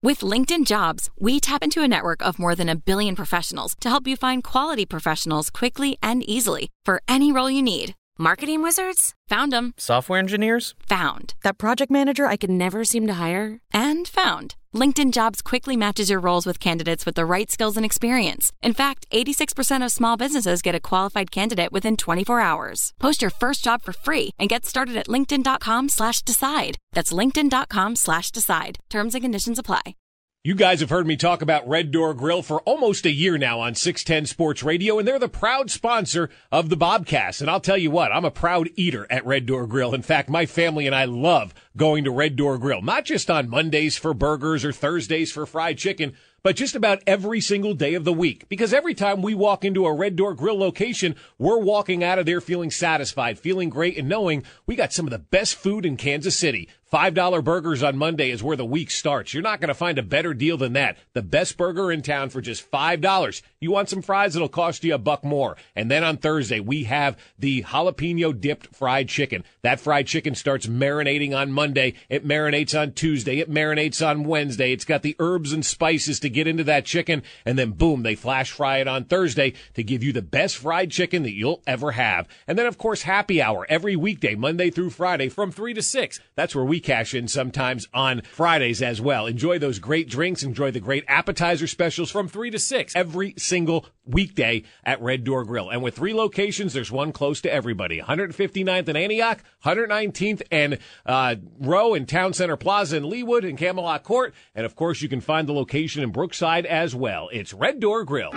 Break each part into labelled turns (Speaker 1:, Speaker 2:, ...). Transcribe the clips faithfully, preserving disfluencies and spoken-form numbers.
Speaker 1: With LinkedIn Jobs, we tap into a network of more than a billion professionals to help you find quality professionals quickly and easily for any role you need. Marketing wizards? Found them.
Speaker 2: Software engineers?
Speaker 1: Found. That project manager I could never seem to hire? And found. LinkedIn Jobs quickly matches your roles with candidates with the right skills and experience. In fact, eighty-six percent of small businesses get a qualified candidate within twenty-four hours. Post your first job for free and get started at linkedin.com slash decide. That's linkedin.com slash decide. Terms and conditions apply.
Speaker 3: You guys have heard me talk about Red Door Grill for almost a year now on six ten Sports Radio, and they're the proud sponsor of the Bobcast. And I'll tell you what, I'm a proud eater at Red Door Grill. In fact, my family and I love going to Red Door Grill, not just on Mondays for burgers or Thursdays for fried chicken, but just about every single day of the week. Because every time we walk into a Red Door Grill location, we're walking out of there feeling satisfied, feeling great, and knowing we got some of the best food in Kansas City. five dollar burgers on Monday is where the week starts. You're not going to find a better deal than that. The best burger in town for just five dollars. You want some fries? It'll cost you a buck more. And then on Thursday, we have the jalapeno dipped fried chicken. That fried chicken starts marinating on Monday. It marinates on Tuesday. It marinates on Wednesday. It's got the herbs and spices to get into that chicken. And then, boom, they flash fry it on Thursday to give you the best fried chicken that you'll ever have. And then, of course, happy hour every weekday, Monday through Friday from three to six. That's where we cash in sometimes on Fridays as well. Enjoy those great drinks. Enjoy the great appetizer specials from three to six every single weekday at Red Door Grill. And with three locations, there's one close to everybody. one fifty-ninth and Antioch, one nineteenth and uh, Row in Town Center Plaza in Leawood and Camelot Court. And, of course, you can find the location in Brookside as well. It's Red Door Grill.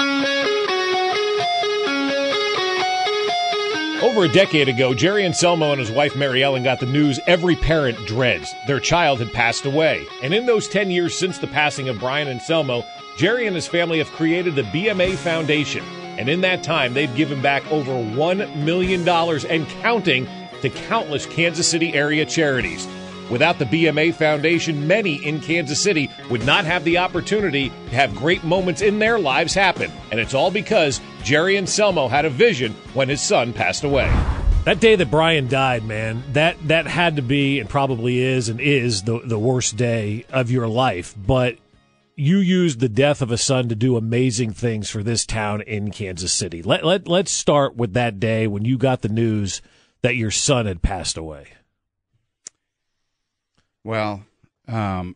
Speaker 3: Over a decade ago, Jerry Anselmo and his wife Mary Ellen got the news every parent dreads. Their child had passed away. And in those ten years since the passing of Brian Anselmo, Jerry and his family have created the B M A Foundation. And in that time, they've given back over one million dollars and counting to countless Kansas City area charities. Without the B M A Foundation, many in Kansas City would not have the opportunity to have great moments in their lives happen. And it's all because Jerry Anselmo had a vision when his son passed away.
Speaker 4: That day that Brian died, man, that, that had to be and probably is and is the, the worst day of your life. But you used the death of a son to do amazing things for this town in Kansas City. Let, let, let's start with that day when you got the news that your son had passed away.
Speaker 5: Well, um,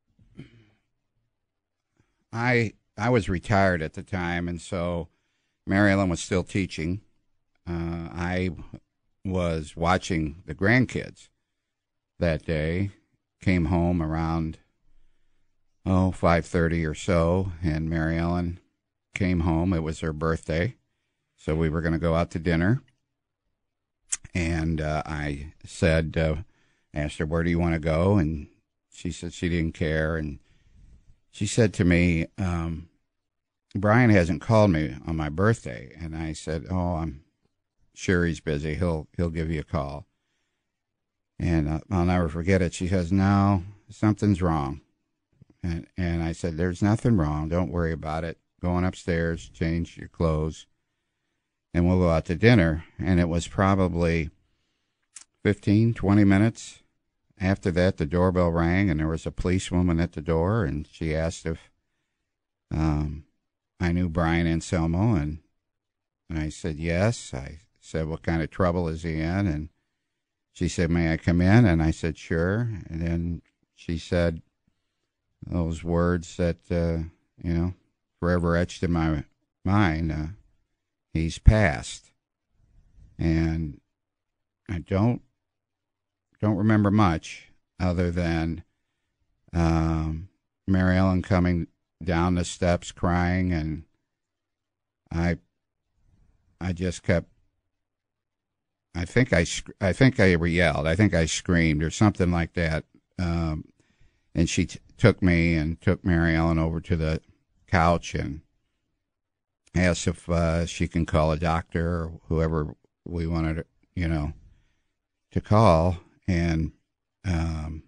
Speaker 5: I I was retired at the time, and so Mary Ellen was still teaching. Uh, I was watching the grandkids that day. Came home around oh five thirty or so, and Mary Ellen came home. It was her birthday, so we were going to go out to dinner. And uh, I said. Uh, Asked her, where do you want to go? And she said she didn't care. And she said to me, um, Brian hasn't called me on my birthday. And I said, oh, I'm sure he's busy. He'll he'll give you a call. And uh, I'll never forget it. She says, no, something's wrong. And, and I said, there's nothing wrong. Don't worry about it. Go on upstairs, change your clothes, and we'll go out to dinner. And it was probably fifteen, twenty minutes. After that, the doorbell rang, and there was a policewoman at the door, and she asked if um, I knew Brian Anselmo, and, and I said yes. I said, what kind of trouble is he in? And she said, may I come in? And I said, sure. And then she said those words that, uh, you know, forever etched in my mind, uh, he's passed. And I don't Don't remember much other than um, Mary Ellen coming down the steps crying, and I, I just kept. I think I, I think I yelled. I think I screamed or something like that. Um, and she t- took me and took Mary Ellen over to the couch and asked if uh, she can call a doctor or whoever we wanted, you know, to call. And um,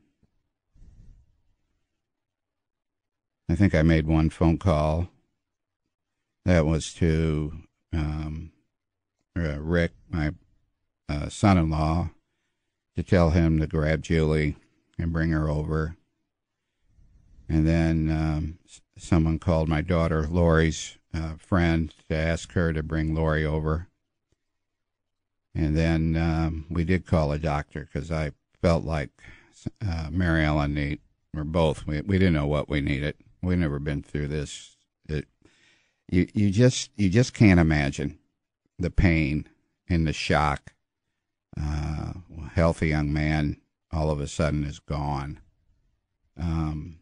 Speaker 5: I think I made one phone call. That was to um, uh, Rick, my uh, son-in-law, to tell him to grab Julie and bring her over. And then um, someone called my daughter, Lori's uh, friend, to ask her to bring Lori over. And then um, we did call a doctor because I felt like uh, Mary Ellen need, or both. We we didn't know what we needed. We've never been through this. It, you you just you just can't imagine the pain and the shock. Uh, a healthy young man all of a sudden is gone. Um.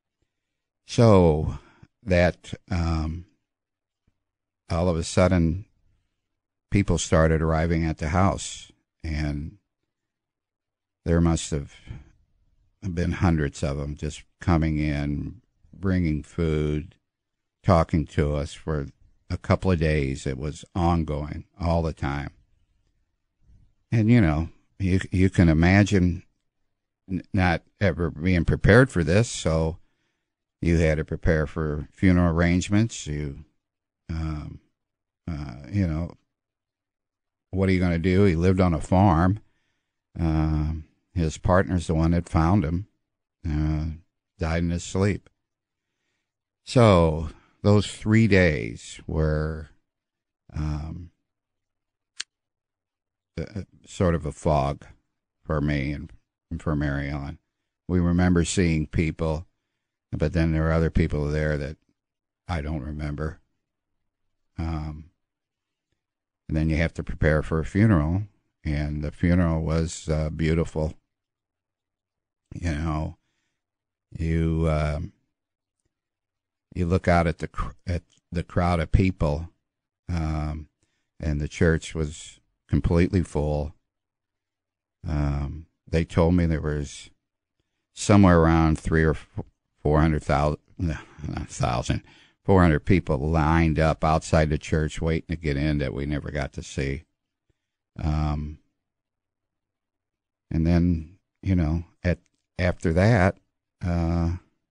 Speaker 5: So that um, all of a sudden, people started arriving at the house, and there must have been hundreds of them just coming in, bringing food, talking to us for a couple of days. It was ongoing all the time. And, you know, you you can imagine not ever being prepared for this, so you had to prepare for funeral arrangements. You, um, uh, you know, what are you going to do? He lived on a farm. Um, his partner's the one that found him, uh, died in his sleep. So those three days were um, uh, sort of a fog for me and, and for Mary Ellen. We remember seeing people, but then there were other people there that I don't remember. Um, and then you have to prepare for a funeral, and the funeral was uh, beautiful. You know, you um, you look out at the at the crowd of people, um, and the church was completely full. Um, they told me there was somewhere around three or four. Four hundred thousand, no, not thousand, four hundred people lined up outside the church waiting to get in that we never got to see. Um, and then, you know, at after that, uh,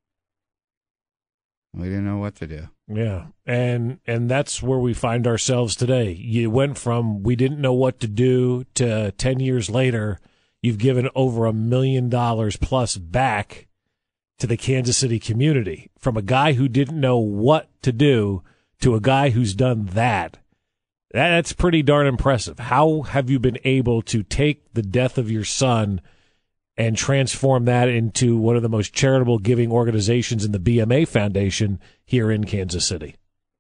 Speaker 5: we didn't know what to do.
Speaker 4: Yeah, and and that's where we find ourselves today. You went from we didn't know what to do to ten years later, you've given over a million dollars plus back to the Kansas City community, from a guy who didn't know what to do to a guy who's done that. That's pretty darn impressive. How have you been able to take the death of your son and transform that into one of the most charitable giving organizations in the B M A Foundation here in Kansas City?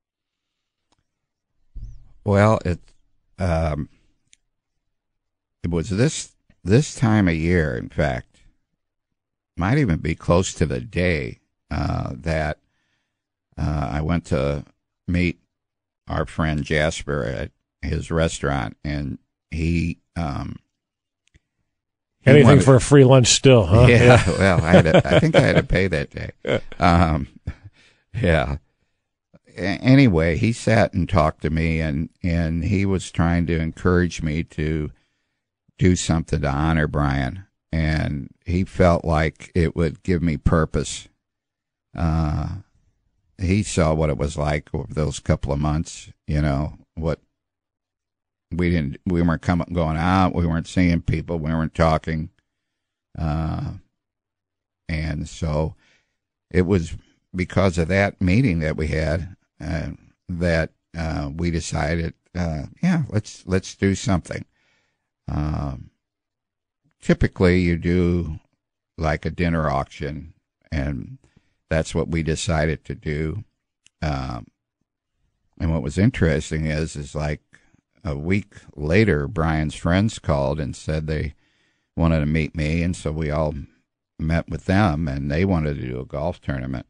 Speaker 5: Well, it um, it was this this time of year, in fact, might even be close to the day uh, that uh, I went to meet our friend Jasper at his restaurant, and he um, he
Speaker 4: anything
Speaker 5: wanted,
Speaker 4: for a free lunch still, huh?
Speaker 5: Yeah, yeah. Well, I had to, I think I had to pay that day. Um, yeah. A- anyway, he sat and talked to me, and and he was trying to encourage me to do something to honor Brian. And he felt like it would give me purpose. Uh, he saw what it was like over those couple of months. You know what? We didn't. We weren't coming, going out. We weren't seeing people. We weren't talking. Uh, and so it was because of that meeting that we had uh, that uh, we decided, uh, yeah, let's let's do something. Um, Typically, you do like a dinner auction, and that's what we decided to do. Um, and what was interesting is, is like a week later, Brian's friends called and said they wanted to meet me, and so we all met with them, and they wanted to do a golf tournament.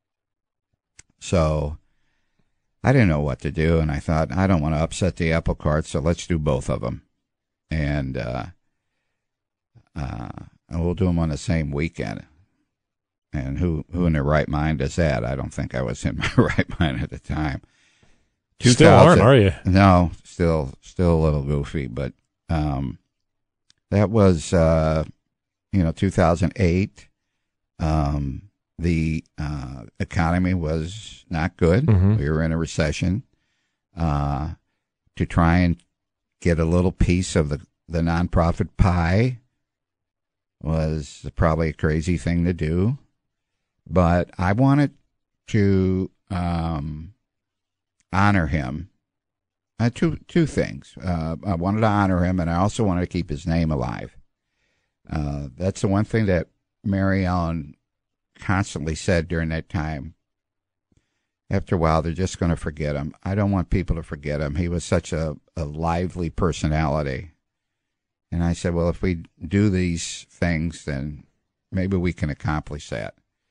Speaker 5: So I didn't know what to do, and I thought, I don't want to upset the apple cart, so let's do both of them. And, uh, Uh, and we'll do them on the same weekend. And who, who in their right mind does that? I don't think I was in my right mind at the time.
Speaker 4: Still aren't, are you?
Speaker 5: No, still, still a little goofy. But um, that was, uh, you know, two thousand eight. Um, the uh, economy was not good. Mm-hmm. We were in a recession. Uh, to try and get a little piece of the, the nonprofit pie was probably a crazy thing to do. But I wanted to um, honor him. Uh, two two things. Uh, I wanted to honor him, and I also wanted to keep his name alive. Uh, that's the one thing that Mary Ellen constantly said during that time. After a while, they're just going to forget him. I don't want people to forget him. He was such a, a lively personality. And I said, well, if we do these things, then maybe we can accomplish that.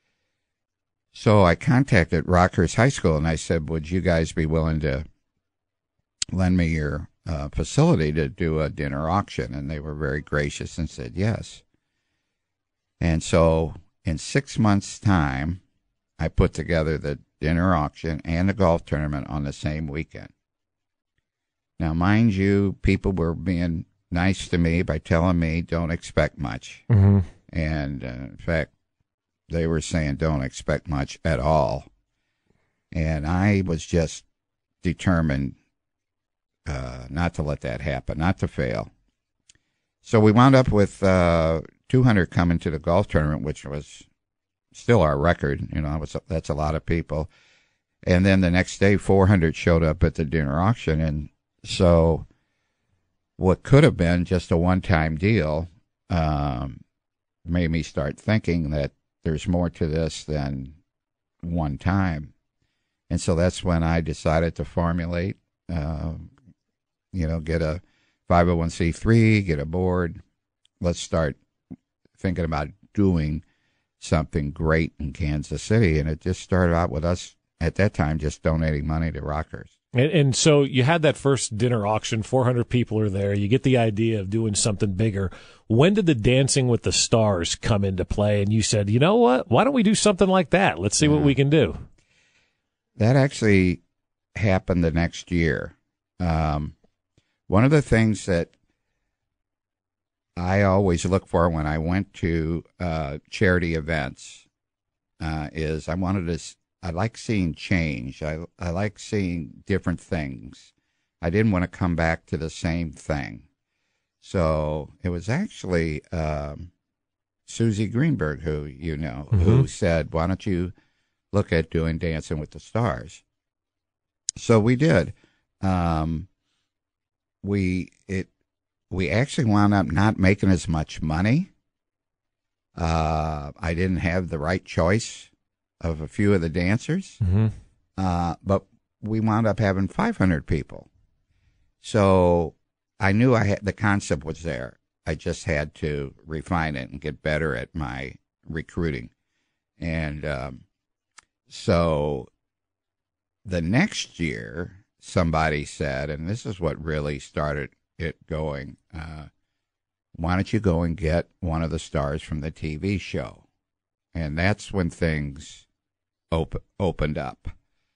Speaker 5: So I contacted Rockhurst High School, and I said, would you guys be willing to lend me your uh, facility to do a dinner auction? And they were very gracious and said yes. And so in six months' time, I put together the dinner auction and the golf tournament on the same weekend. Now, mind you, people were being nice to me by telling me don't expect much.
Speaker 4: Mm-hmm.
Speaker 5: And uh, in fact, they were saying don't expect much at all. And I was just determined uh, not to let that happen, not to fail. So we wound up with uh, two hundred coming to the golf tournament, which was still our record. You know, it was, that's a lot of people. And then the next day, four hundred showed up at the dinner auction. And so what could have been just a one-time deal um, made me start thinking that there's more to this than one time. And so that's when I decided to formulate, uh, you know, get a five oh one c three, get a board. Let's start thinking about doing something great in Kansas City. And it just started out with us at that time just donating money to Rockhurst.
Speaker 4: And, and so you had that first dinner auction, four hundred people are there. You get the idea of doing something bigger. When did the Dancing with the Stars come into play? And you said, you know what? Why don't we do something like that? Let's see yeah. what we can do.
Speaker 5: That actually happened the next year. Um, one of the things that I always look for when I went to uh, charity events uh, is I wanted to, I like seeing change. I, I like seeing different things. I didn't want to come back to the same thing. So it was actually um, Susie Greenberg, who you know, mm-hmm. who said, why don't you look at doing Dancing with the Stars? So we did. Um, we it we actually wound up not making as much money. Uh, I didn't have the right choice of a few of the dancers,
Speaker 4: mm-hmm.
Speaker 5: uh, but we wound up having five hundred people. So I knew I had the concept was there. I just had to refine it and get better at my recruiting. And um, so the next year, somebody said, and this is what really started it going, uh, why don't you go and get one of the stars from the T V show? And that's when things op- opened up.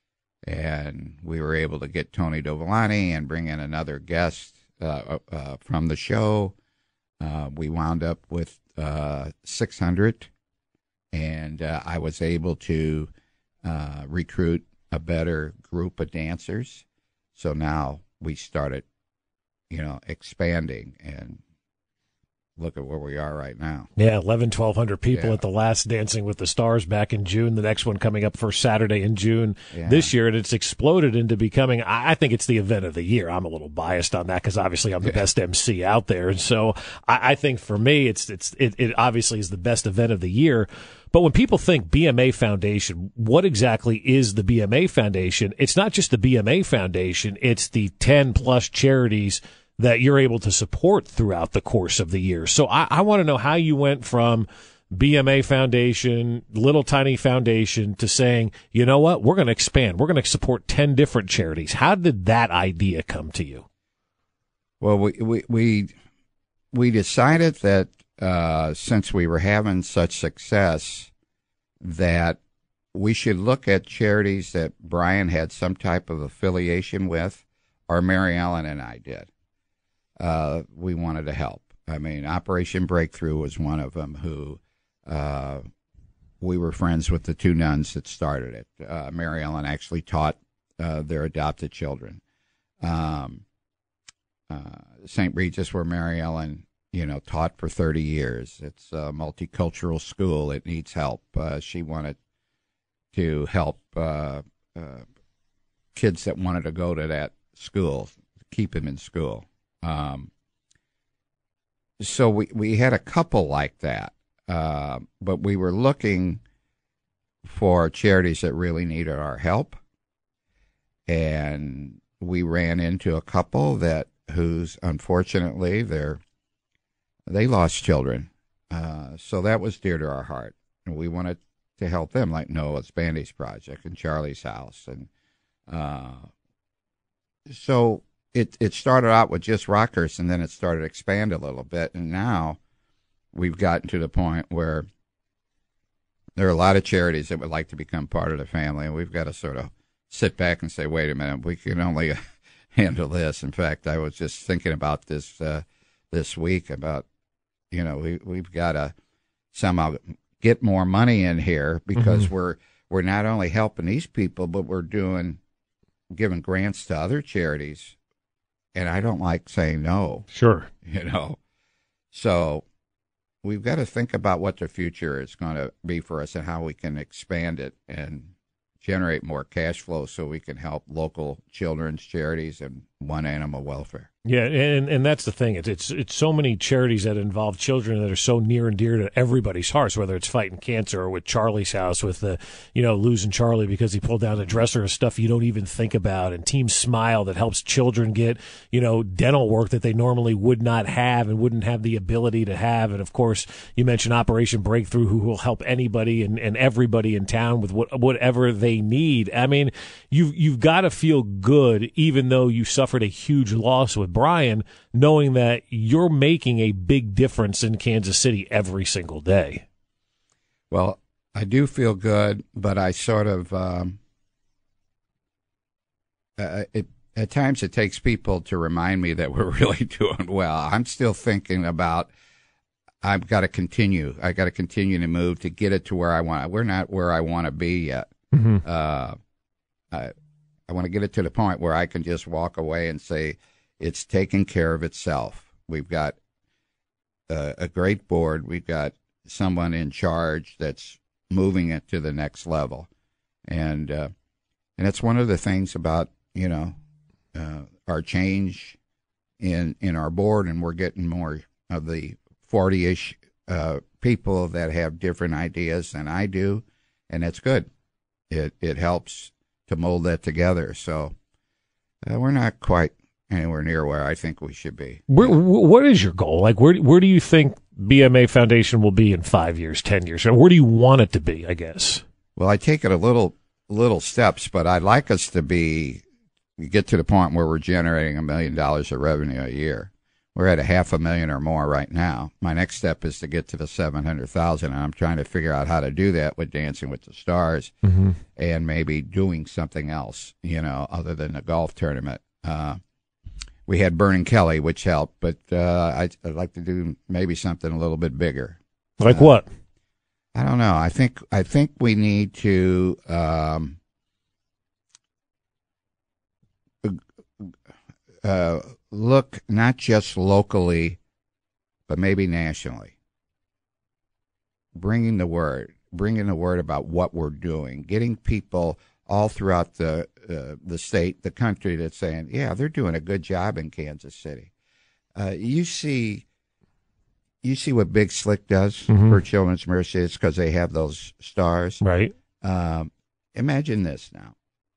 Speaker 5: And we were able to get Tony Dovolani and bring in another guest uh, uh, from the show. Uh, we wound up with uh, six hundred, and uh, I was able to uh, recruit a better group of dancers. So now we started, you know, expanding, and look at where we are right now.
Speaker 4: Yeah, eleven, twelve hundred people
Speaker 5: yeah.
Speaker 4: at the last Dancing with the Stars back in June. The next one coming up first Saturday in June
Speaker 5: yeah.
Speaker 4: this year, and it's exploded into becoming, I think it's the event of the year. I'm a little biased on that because obviously I'm the yeah. best M C out there. And so I, I think for me, it's it's it, it obviously is the best event of the year. But when people think B M A Foundation, what exactly is the B M A Foundation? It's not just the B M A Foundation. It's the ten plus charities that you're able to support throughout the course of the year. So I, I want to know how you went from B M A Foundation, little tiny foundation, to saying, you know what, we're going to expand. We're going to support ten different charities. How did that idea come to you?
Speaker 5: Well, we we we, we decided that uh, since we were having such success, that we should look at charities that Brian had some type of affiliation with, or Mary Ellen and I did. Uh, we wanted to help. I mean, Operation Breakthrough was one of them who uh, we were friends with the two nuns that started it. Uh, Mary Ellen actually taught uh, their adopted children. Um, uh, Saint Regis, where Mary Ellen, you know, taught for thirty years. It's a multicultural school. It needs help. Uh, she wanted to help uh, uh, kids that wanted to go to that school, keep them in school. Um, so we, we had a couple like that, uh, but we were looking for charities that really needed our help. And we ran into a couple that who's unfortunately they're they lost children, uh, so that was dear to our heart, and we wanted to help them, like Noah's Bandy's Project and Charlie's House, and uh, so it it started out with just Rockhurst, and then it started to expand a little bit, and now we've gotten to the point where there are a lot of charities that would like to become part of the family, and we've got to sort of sit back and say, wait a minute, we can only handle this. In fact, I was just thinking about this uh, this week about, you know, we, we've got to somehow get more money in here because mm-hmm. we're we're not only helping these people, but we're doing giving grants to other charities, and I don't like saying no.
Speaker 4: Sure.
Speaker 5: You know, so we've got to think about what the future is going to be for us and how we can expand it and generate more cash flow so we can help local children's charities and one animal welfare.
Speaker 4: Yeah, and and that's the thing. It's it's it's so many charities that involve children that are so near and dear to everybody's hearts, whether it's fighting cancer or with Charlie's House, with the, you know, losing Charlie because he pulled down the dresser of stuff you don't even think about, and Team Smile that helps children get, you know, dental work that they normally would not have and wouldn't have the ability to have. And of course, you mentioned Operation Breakthrough, who will help anybody and, and everybody in town with what, whatever they need. I mean, you've you've got to feel good, even though you suffered a huge loss with Brian, knowing that you're making a big difference in Kansas City every single day.
Speaker 5: Well, I do feel good, but I sort of, um, uh, it, at times it takes people to remind me that we're really doing well. I'm still thinking about, I've got to continue. I got to continue to move to get it to where I want. We're not where I want to be yet. Mm-hmm. Uh, I, I want to get it to the point where I can just walk away and say, it's taking care of itself. We've got a, a great board. We've got someone in charge that's moving it to the next level. And uh, and it's one of the things about, you know, uh, our change in in our board, and we're getting more of the forty-ish uh, people that have different ideas than I do, and that's good. It it helps to mold that together. So uh, we're not quite anywhere near where I think we should be.
Speaker 4: Where, what is your goal? Like, where where do you think B M A Foundation will be in five years, ten years? Where do you want it to be, I guess?
Speaker 5: Well, I take it a little little steps, but I'd like us to be get to the point where we're generating a million dollars of revenue a year. We're at a half a million or more right now. My next step is to get to the seven hundred thousand, and I'm trying to figure out how to do that with Dancing with the Stars mm-hmm. and maybe doing something else, you know, other than the golf tournament. Uh, we had Vernon Kelly, which helped, but uh, I'd, I'd like to do maybe something a little bit bigger.
Speaker 4: Like
Speaker 5: uh,
Speaker 4: what?
Speaker 5: I don't know. I think I think we need to um, uh, look not just locally, but maybe nationally. Bringing the word, bringing the word about what we're doing, getting people all throughout the uh, the state, the country, that's saying, yeah, they're doing a good job in Kansas City. Uh, you see, you see what Big Slick does mm-hmm. for Children's Mercy. It's because they have those stars,
Speaker 4: right?
Speaker 5: Um, imagine this now.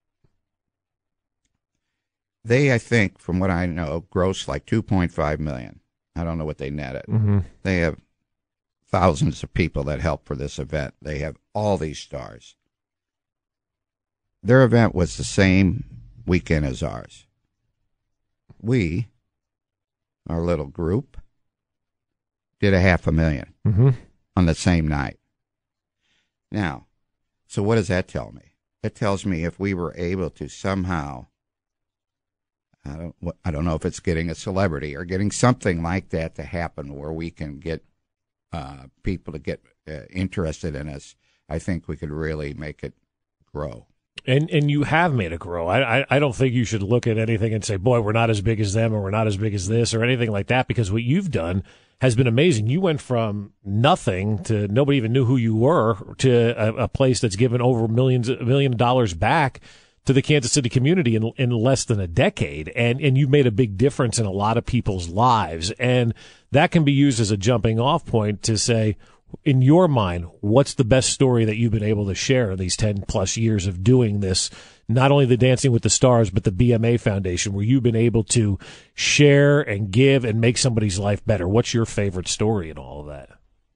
Speaker 5: They, I think, from what I know, gross like two point five million dollars. I don't know what they netted. Mm-hmm. They have thousands of people that help for this event. They have all these stars. Their event was the same weekend as ours. We, our little group, did a half a million mm-hmm. on the same night. Now, so what does that tell me? It tells me if we were able to somehow, I don't, I don't know if it's getting a celebrity or getting something like that to happen where we can get uh, people to get uh, interested in us, I think we could really make it grow.
Speaker 4: And and you have made it grow. I, I I don't think you should look at anything and say, boy, we're not as big as them or we're not as big as this or anything like that, because what you've done has been amazing. You went from nothing to nobody even knew who you were to a, a place that's given over millions, a million dollars back to the Kansas City community in, in less than a decade. And, and you've made a big difference in a lot of people's lives. And that can be used as a jumping off point to say, in your mind, what's the best story that you've been able to share in these ten plus years of doing this? Not only the Dancing with the Stars, but the B M A Foundation, where you've been able to share and give and make somebody's life better. What's your favorite story in all of that?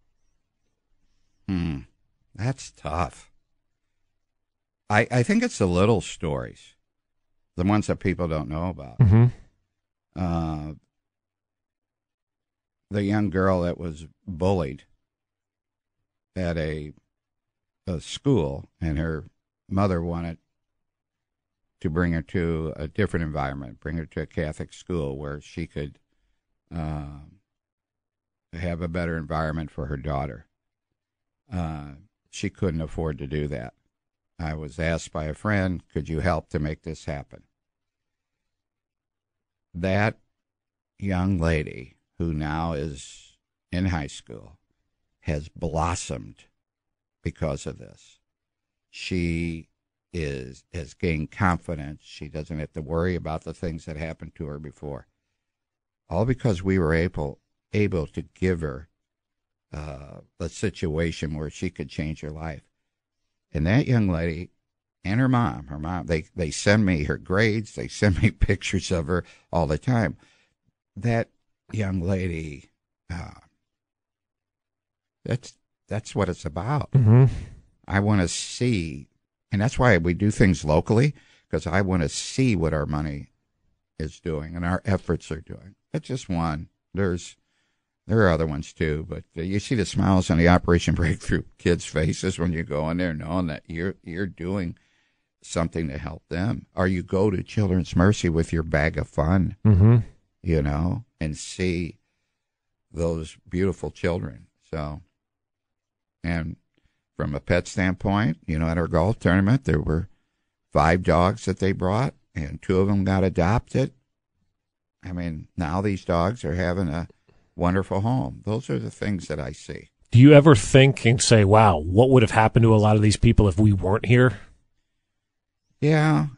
Speaker 5: Hmm. That's tough. I, I think it's the little stories, the ones that people don't know about.
Speaker 4: Mm-hmm.
Speaker 5: Uh, the young girl that was bullied at a, a school, and her mother wanted to bring her to a different environment, bring her to a Catholic school where she could uh, have a better environment for her daughter. Uh, she couldn't afford to do that. I was asked by a friend, could you help to make this happen? That young lady, who now is in high school, has blossomed because of this. She is has gained confidence. She doesn't have to worry about the things that happened to her before. All because we were able able to give her uh, a situation where she could change her life. And that young lady and her mom, her mom, they, they send me her grades. They send me pictures of her all the time. That young lady, uh, that's that's what it's about.
Speaker 4: Mm-hmm.
Speaker 5: I want to see, and that's why we do things locally, because I want to see what our money is doing and our efforts are doing. That's just one. There's there are other ones too, but uh, you see the smiles on the Operation Breakthrough kids' faces when you go in there, knowing that you're you're doing something to help them. Or you go to Children's Mercy with your bag of fun,
Speaker 4: mm-hmm.
Speaker 5: you know, and see those beautiful children. So, and from a pet standpoint, you know, at our golf tournament, there were five dogs that they brought, and two of them got adopted. I mean, now these dogs are having a wonderful home. Those are the things that I see.
Speaker 4: Do you ever think and say, wow, what would have happened to a lot of these people if we weren't here?
Speaker 5: Yeah.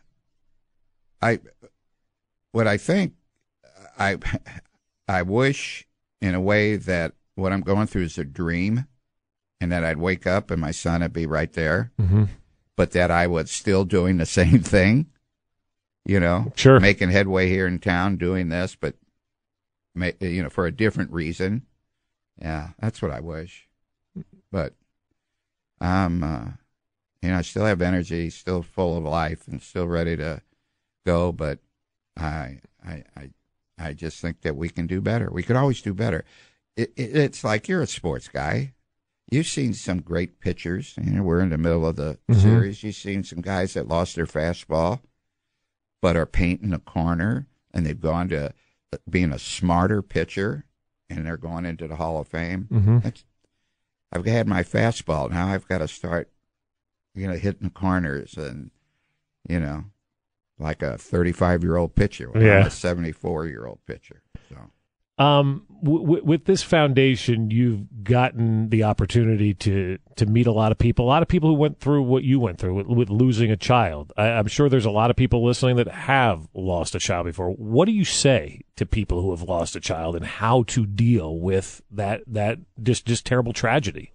Speaker 5: I, what I think, I, I wish in a way that what I'm going through is a dream, and that I'd wake up and my son would be right there,
Speaker 4: mm-hmm.
Speaker 5: but that I was still doing the same thing, you know,
Speaker 4: sure,
Speaker 5: making headway here in town, doing this, but, you know, for a different reason. Yeah, that's what I wish. But I'm, uh, you know, I still have energy, still full of life, and still ready to go. But I, I, I, I just think that we can do better. We could always do better. It, it, it's like you're a sports guy. You've seen some great pitchers. You know, we're in the middle of the mm-hmm. series. You've seen some guys that lost their fastball, but are painting a corner, and they've gone to being a smarter pitcher, and they're going into the Hall of Fame.
Speaker 4: Mm-hmm.
Speaker 5: That's, I've had my fastball. Now I've got to start, you know, hitting corners and, you know, like a thirty-five-year-old pitcher. Well,
Speaker 4: yeah.
Speaker 5: I'm a seventy-four-year-old pitcher. So.
Speaker 4: Um, w- with this foundation, you've gotten the opportunity to, to meet a lot of people, a lot of people who went through what you went through with, with losing a child. I, I'm sure there's a lot of people listening that have lost a child before. What do you say to people who have lost a child and how to deal with that, that just, just terrible tragedy?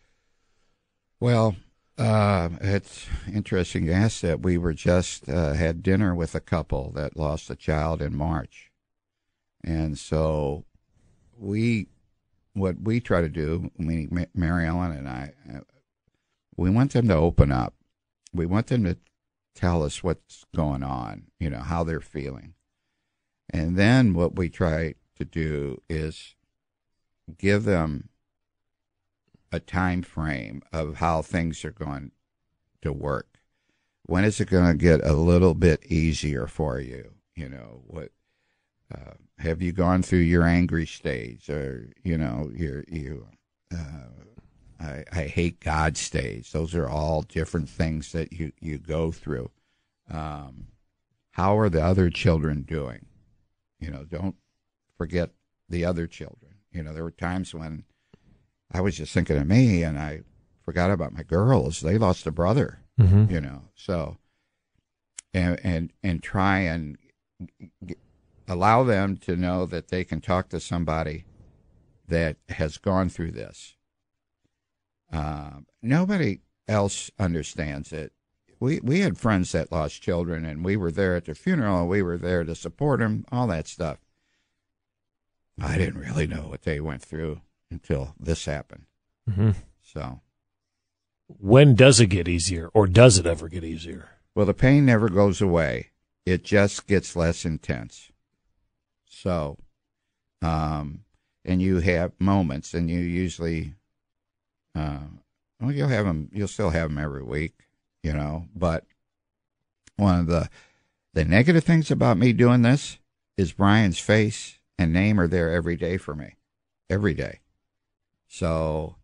Speaker 5: Well, uh, it's interesting you ask that. We were just, uh, had dinner with a couple that lost a child in March. And so we, what we try to do, me, Mary Ellen and I, we want them to open up. We want them to tell us what's going on, you know, how they're feeling. And then what we try to do is give them a time frame of how things are going to work. When is it going to get a little bit easier for you? You know, what, uh, have you gone through your angry stage, or, you know, your, you, uh, I, I hate God stage? Those are all different things that you, you go through. Um, how are the other children doing? You know, don't forget the other children. You know, there were times when I was just thinking of me, and I forgot about my girls. They lost a brother,
Speaker 4: mm-hmm.
Speaker 5: you know. So, and and and try and g- allow them to know that they can talk to somebody that has gone through this. Uh, nobody else understands it. We we had friends that lost children, and we were there at their funeral, and we were there to support them, all that stuff. I didn't really know what they went through until this happened.
Speaker 4: Mm-hmm.
Speaker 5: So,
Speaker 4: when does it get easier, or does it ever get easier?
Speaker 5: well, the pain never goes away. It just gets less intense. So, um, and you have moments, and you usually, uh, well, you'll have them. You'll still have them every week, you know. But one of the the negative things about me doing this is Brian's face and name are there every day for me, every day. So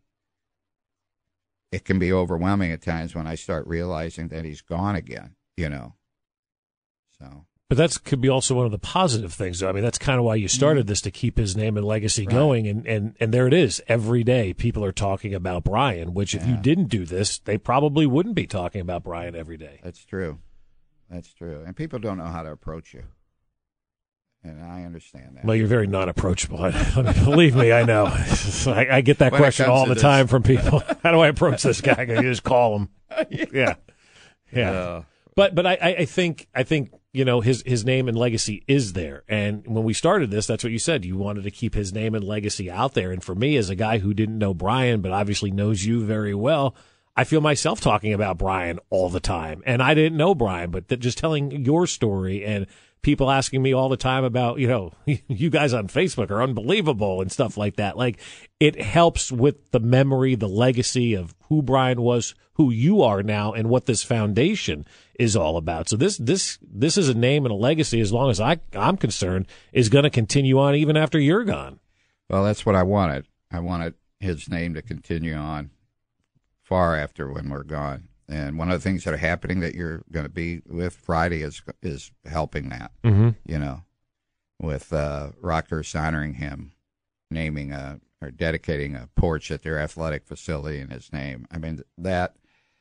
Speaker 5: it can be overwhelming at times when I start realizing that he's gone again, you know. So,
Speaker 4: but that could be also one of the positive things. I mean, that's kind of why you started this, to keep his name and legacy
Speaker 5: Right.
Speaker 4: going. And, and, and there it is. Every day people are talking about Brian, which if
Speaker 5: Yeah.
Speaker 4: you didn't do this, they probably wouldn't be talking about Brian every day.
Speaker 5: that's true. That's true. And people don't know how to approach you. And I understand that.
Speaker 4: Well, you're very non-approachable. I mean, believe me, I know. I, I get that
Speaker 5: When it
Speaker 4: question
Speaker 5: comes
Speaker 4: all
Speaker 5: to
Speaker 4: the
Speaker 5: this.
Speaker 4: time from people. How do I approach this guy? You just call him. Yeah, yeah.
Speaker 5: Uh,
Speaker 4: But but I, I think I think you know his his name and legacy is there. And when we started this, that's what you said. You wanted to keep his name and legacy out there. And for me, as a guy who didn't know Brian, but obviously knows you very well, I feel myself talking about Brian all the time. And I didn't know Brian, but that just telling your story and people asking me all the time about, you know, you guys on Facebook are unbelievable and stuff like that. Like, it helps with the memory, the legacy of who Brian was, who you are now, and what this foundation is all about. So this this this is a name and a legacy, as long as I, I'm concerned, is going to continue on even after you're gone.
Speaker 5: well, that's what I wanted. I wanted his name to continue on far after when we're gone. And one of the things that are happening that you're going to be with Friday is is helping that,
Speaker 4: Mm-hmm.
Speaker 5: you know, with uh, Rockhurst honoring him, naming a or dedicating a porch at their athletic facility in his name. I mean, that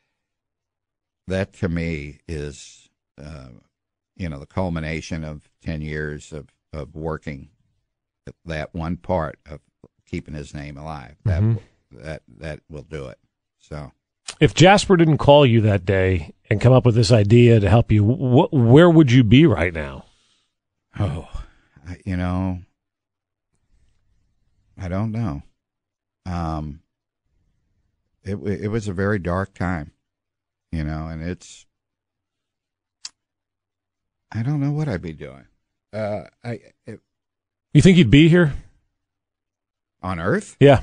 Speaker 5: that to me is, uh, you know, the culmination of ten years of, of working that one part of keeping his name alive. That
Speaker 4: Mm-hmm.
Speaker 5: that that will do it. So.
Speaker 4: If Jasper didn't call you that day and come up with this idea to help you, wh- where would you be right now?
Speaker 5: Oh, I, you know, I don't know. Um, it it was a very dark time, you know, and it's. I don't know what I'd be doing. Uh, I it,
Speaker 4: You think you'd be here?
Speaker 5: on Earth.
Speaker 4: Yeah.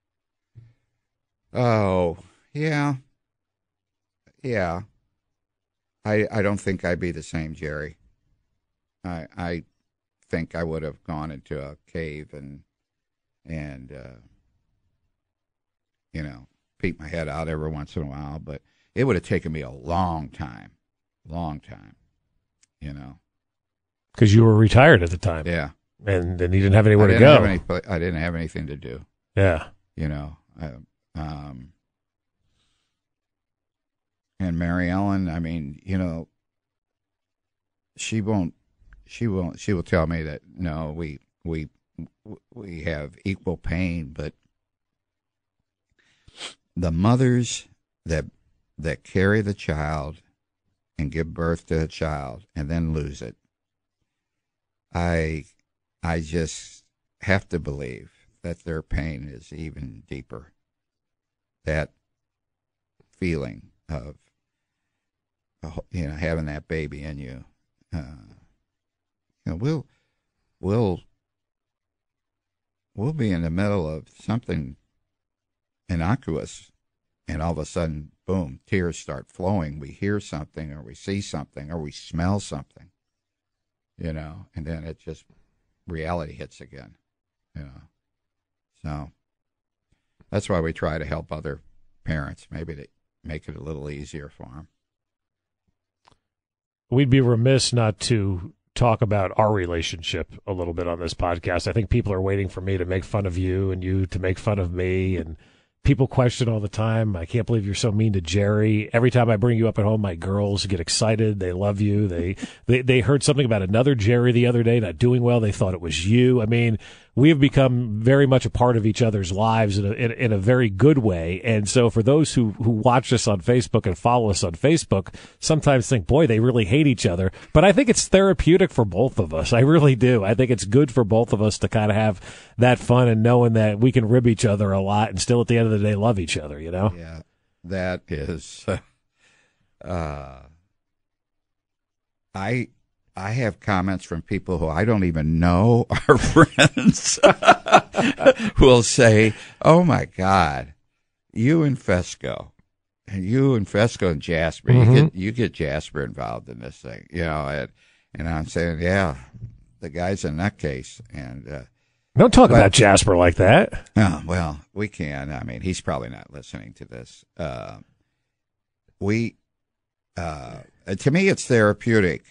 Speaker 5: Oh, yeah, yeah. I I don't think I'd be the same, Jerry. I I think I would have gone into a cave and and uh, you know, peek my head out every once in a while, but it would have taken me a long time, long time, you know.
Speaker 4: Because you were retired at the time.
Speaker 5: Yeah,
Speaker 4: And then you didn't have anywhere
Speaker 5: I
Speaker 4: to
Speaker 5: didn't
Speaker 4: go.
Speaker 5: have any pla- I didn't have anything to do,
Speaker 4: Yeah.
Speaker 5: you know. I, um, and Mary Ellen, I mean, you know, she won't, she won't, she will tell me that no, we we we have equal pain, but the mothers that that carry the child and give birth to a child and then lose it, I I just have to believe that their pain is even deeper. That feeling of, you know, having that baby in you. Uh, you know, we'll we'll we'll be in the middle of something innocuous, and all of a sudden, boom, tears start flowing. We hear something, or we see something, or we smell something. You know, and then it just reality hits again. You know, so that's why we try to help other parents, maybe to make it a little easier for them.
Speaker 4: We'd be remiss not to talk about our relationship a little bit on this podcast. I think people are waiting for me to make fun of you and you to make fun of me, and people question all the time, I can't believe you're so mean to Jerry. Every time I bring you up at home, my girls get excited. They love you. They, they, they heard something about another Jerry the other day not doing well. They thought it was you. I mean, we have become very much a part of each other's lives in a, in, in a very good way. And so for those who, who watch us on Facebook and follow us on Facebook, sometimes think, boy, they really hate each other. But I think it's therapeutic for both of us. I really do. I think it's good for both of us to kind of have that fun and knowing that we can rib each other a lot and still at the end of the day love each other, you know?
Speaker 5: Yeah, that is, uh, I, I have comments from people who I don't even know are friends who will say, oh my God, you and Fesco and you and Fesco and Jasper, mm-hmm. you get, you get Jasper involved in this thing, you know, and, and I'm saying, yeah, the guy's a nutcase. And, uh,
Speaker 4: don't talk but, about Jasper like that.
Speaker 5: Oh, well, we can. I mean, he's probably not listening to this. Uh, we, uh, to me, it's therapeutic.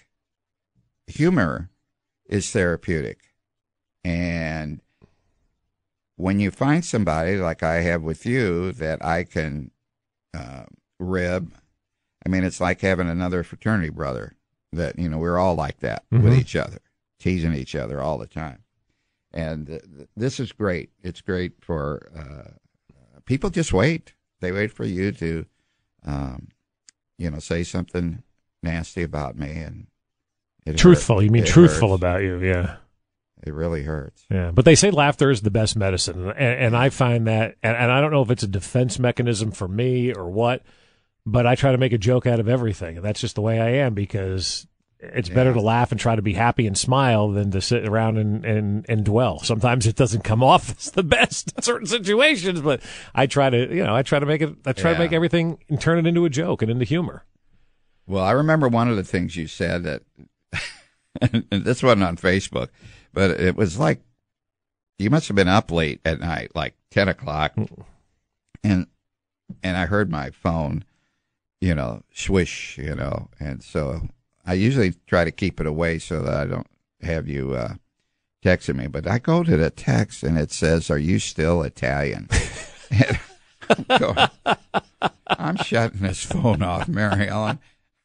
Speaker 5: Humor is therapeutic. And when you find somebody like I have with you that I can uh, rib, I mean, it's like having another fraternity brother that, you know, we're all like that mm-hmm. with each other, teasing each other all the time. And uh, this is great. It's great for uh, people. Just wait. They wait for you to, um, you know, say something nasty about me. And it
Speaker 4: truthful.
Speaker 5: hurt.
Speaker 4: You mean
Speaker 5: it
Speaker 4: truthful
Speaker 5: hurts.
Speaker 4: about you. Yeah.
Speaker 5: It really hurts.
Speaker 4: Yeah. But they say laughter is the best medicine. And, and I find that, and, and I don't know if it's a defense mechanism for me or what, but I try to make a joke out of everything. And that's just the way I am, because it's yeah. better to laugh and try to be happy and smile than to sit around and, and, and dwell. Sometimes it doesn't come off as the best in certain situations, but I try to, you know, I try to make it, I try
Speaker 5: yeah.
Speaker 4: to make everything and turn it into a joke and into humor.
Speaker 5: Well, I remember one of the things you said that, and this wasn't on Facebook, but it was like, you must have been up late at night, like ten o'clock. And, and I heard my phone, you know, swish, you know, and so I usually try to keep it away so that I don't have you uh, texting me. But I go to the text and it says, "Are you still Italian?" And I'm, going, I'm shutting this phone off, Mary Ellen.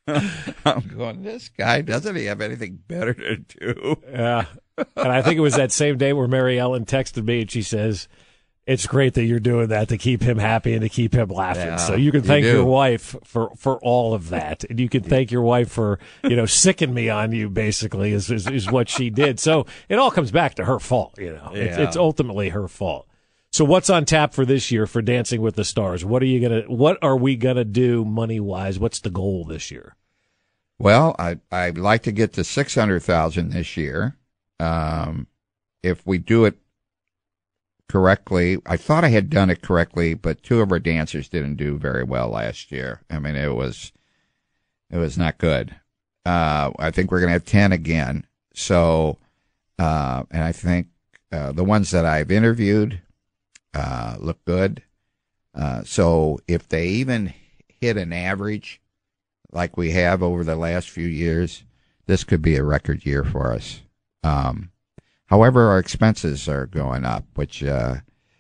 Speaker 5: I'm going, this guy, doesn't he have anything better to do?
Speaker 4: Yeah. And I think it was that same day where Mary Ellen texted me and she says, it's great that you're doing that to keep him happy and to keep him laughing. Yeah, so you can thank you your wife for, for all of that. And you can thank your wife for, you know, sicking me on you, basically, is, is, is what she did. So it all comes back to her fault, you know. Yeah. It's, it's ultimately her fault. So what's on tap for this year for Dancing with the Stars? What are you gonna, what are we gonna do money-wise? What's the goal this year?
Speaker 5: Well, I, I'd like to get to six hundred thousand this year. Um, if we do it correctly, I thought I had done it correctly, but two of our dancers didn't do very well last year. I mean, it was, it was not good. Uh, I think we're going to have ten again. So, uh, and I think, uh, the ones that I've interviewed, uh, look good. Uh, so if they even hit an average like we have over the last few years, this could be a record year for us. Um, however, our expenses are going up, which, uh,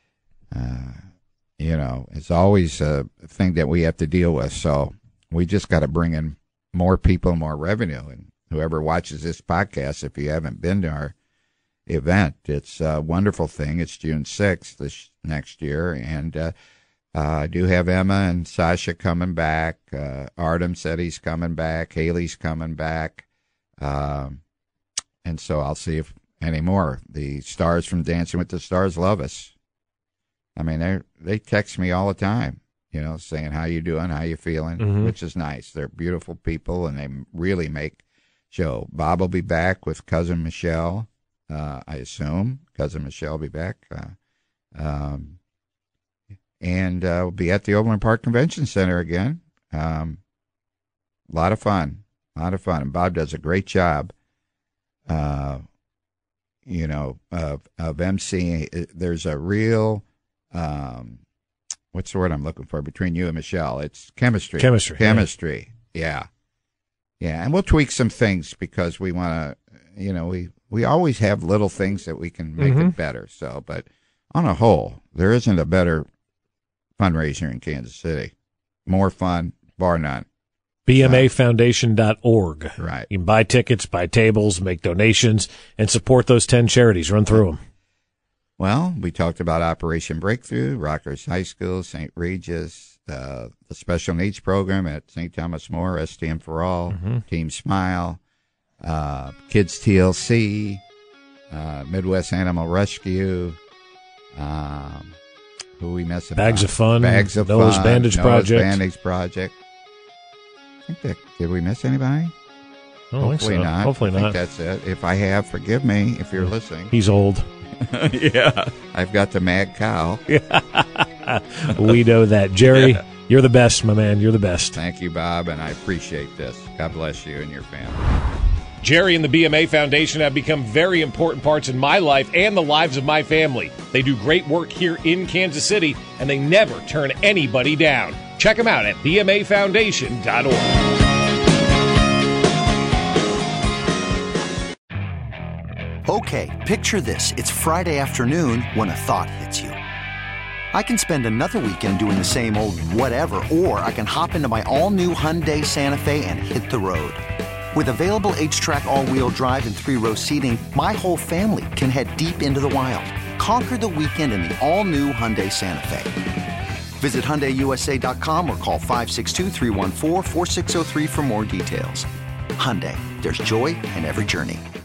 Speaker 5: uh, you know, is always a thing that we have to deal with. So we just got to bring in more people, more revenue. And whoever watches this podcast, if you haven't been to our event, it's a wonderful thing. It's June sixth this next year. And, uh, uh, I do have Emma and Sasha coming back. Uh, Artem said he's coming back. Haley's coming back. Um, and so I'll see if any more. The stars from Dancing with the Stars love us. I mean, they they text me all the time, you know, saying, how you doing, how you feeling, mm-hmm. which is nice. They're beautiful people, and they really make show. Bob will be back with Cousin Michelle, uh, I assume. Cousin Michelle will be back. Uh, um, and uh, we'll be at the Overland Park Convention Center again. Um, a lot of fun, a lot of fun. And Bob does a great job. Uh, you know, of, of emceeing. There's a real, um, what's the word I'm looking for, between you and Michelle? It's chemistry.
Speaker 4: Chemistry.
Speaker 5: Chemistry, yeah. Yeah, yeah. And we'll tweak some things because we want to, you know, we, we always have little things that we can make
Speaker 4: Mm-hmm.
Speaker 5: it better. So, but on a whole, there isn't a better fundraiser in Kansas City. More fun, bar none.
Speaker 4: B M A foundation dot org.
Speaker 5: Right.
Speaker 4: You can buy tickets, buy tables, make donations, and support those ten charities. Run through them.
Speaker 5: Well, we talked about Operation Breakthrough, Rockers High School, Saint Regis, uh, the special needs program at Saint Thomas More, S T M for All,
Speaker 4: Mm-hmm.
Speaker 5: Team Smile, uh, Kids T L C, uh, Midwest Animal Rescue, um, who we missing?
Speaker 4: Bags of Fun,
Speaker 5: Bags of
Speaker 4: Noah's
Speaker 5: Fun,
Speaker 4: Bandage
Speaker 5: Noah's
Speaker 4: Project.
Speaker 5: Bandage Project. I think that, did we miss anybody?
Speaker 4: I don't think
Speaker 5: Hopefully
Speaker 4: so.
Speaker 5: not.
Speaker 4: Hopefully
Speaker 5: I think
Speaker 4: not.
Speaker 5: that's it. If I have, forgive me if you're listening.
Speaker 4: He's old.
Speaker 5: Yeah. I've got the mad cow.
Speaker 4: We know that. Jerry,
Speaker 5: Yeah.
Speaker 4: you're the best, my man. You're the best.
Speaker 5: Thank you, Bob, and I appreciate this. God bless you and your family.
Speaker 3: Jerry and the B M A Foundation have become very important parts in my life and the lives of my family. They do great work here in Kansas City, and they never turn anybody down. Check them out at B M A foundation dot org.
Speaker 2: Okay, picture this. It's Friday afternoon when a thought hits you. I can spend another weekend doing the same old whatever, or I can hop into my all-new Hyundai Santa Fe and hit the road. With available H-Track all-wheel drive and three-row seating, my whole family can head deep into the wild. Conquer the weekend in the all-new Hyundai Santa Fe. Visit Hyundai U S A dot com or call five six two, three one four, four six zero three for more details. Hyundai, there's joy in every journey.